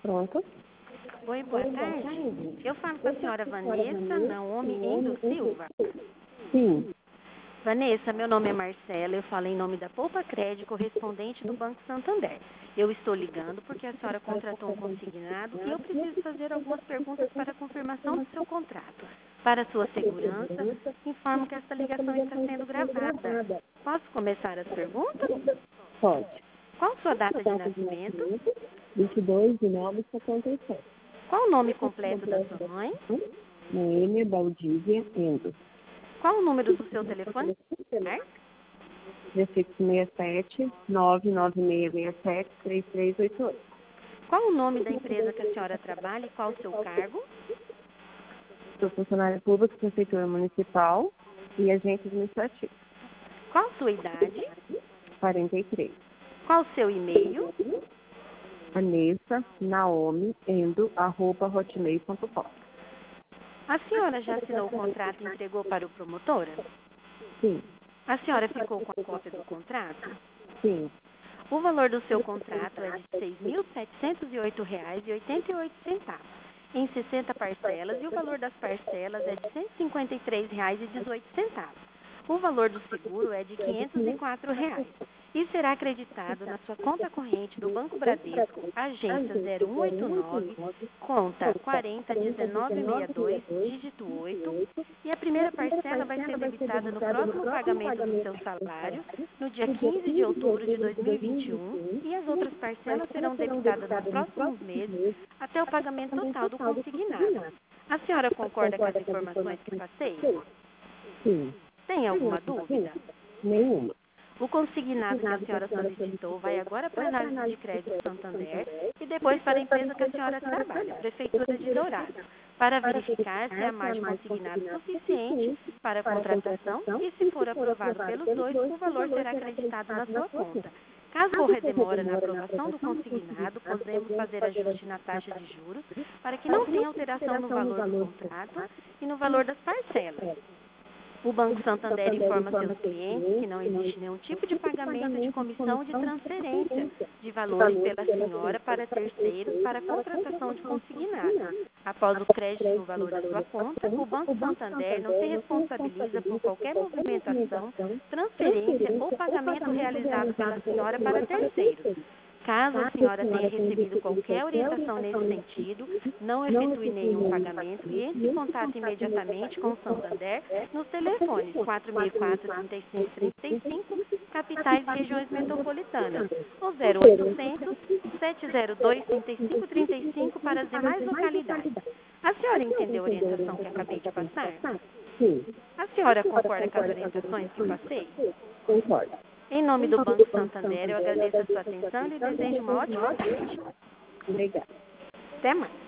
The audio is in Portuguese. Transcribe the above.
Pronto. Oi, boa tarde. Eu falo com a senhora Vanessa Naomi Endo Silva. Sim. Vanessa, meu nome é Marcela, eu falo em nome da Poupa Crédito, correspondente do Banco Santander. Eu estou ligando porque a senhora contratou um consignado e eu preciso fazer algumas perguntas para a confirmação do seu contrato. Para sua segurança, informo que esta ligação está sendo gravada. Posso começar as perguntas? Pode. Qual sua data de nascimento? 22/9/77. Qual o nome completo da sua mãe? Noêmia Valdívia Endo. Qual o número do seu telefone? 1667 99667 3388. Qual o nome da empresa que a senhora trabalha e qual o seu cargo? Sou funcionária pública, prefeitura municipal e agente administrativo. Qual a sua idade? 43. Qual o seu e-mail? Vanessa Naomi Endo @hotmail.com. A senhora já assinou o contrato e entregou para o promotora? Sim. A senhora ficou com a cópia do contrato? Sim. O valor do seu contrato é de R$ 6.708,88 em 60 parcelas e o valor das parcelas é de R$ 153,18. O valor do seguro é de R$ 504 e será acreditado na sua conta corrente do Banco Bradesco, agência 0189, conta 401962, dígito 8, e a primeira parcela vai ser debitada no próximo pagamento do seu salário, no dia 15 de outubro de 2021, e as outras parcelas serão debitadas nos próximos meses até o pagamento total do consignado. A senhora concorda com as informações que passei? Sim. Tem alguma dúvida? Nenhuma. O consignado que a senhora solicitou vai agora para a análise de crédito Santander e depois para a empresa que a senhora trabalha, Prefeitura de Dourado, para verificar se a margem consignada é suficiente para a contratação e, se for aprovado pelos dois, o valor será acreditado na sua conta. Caso ocorra demora na aprovação do consignado, podemos fazer ajuste na taxa de juros para que não tenha alteração no valor do contrato e no valor das parcelas. O Banco Santander informa seus clientes que não existe nenhum tipo de pagamento de comissão ou de transferência de valores pela senhora para terceiros para a contratação de consignado. Após o crédito no valor da sua conta, o Banco Santander não se responsabiliza por qualquer movimentação, transferência ou pagamento realizado pela senhora para terceiros. Caso a senhora tenha recebido qualquer orientação nesse sentido, não efetue nenhum pagamento e entre em contato imediatamente com o Santander nos telefones 464-3535, capitais e regiões metropolitanas, ou 0800 702 3535 para as demais localidades. A senhora entendeu a orientação que acabei de passar? Sim. A senhora concorda com as orientações que passei? Concordo. Em nome do Banco Santander, eu agradeço a sua atenção e lhe desejo uma ótima tarde. Obrigada. Até mais.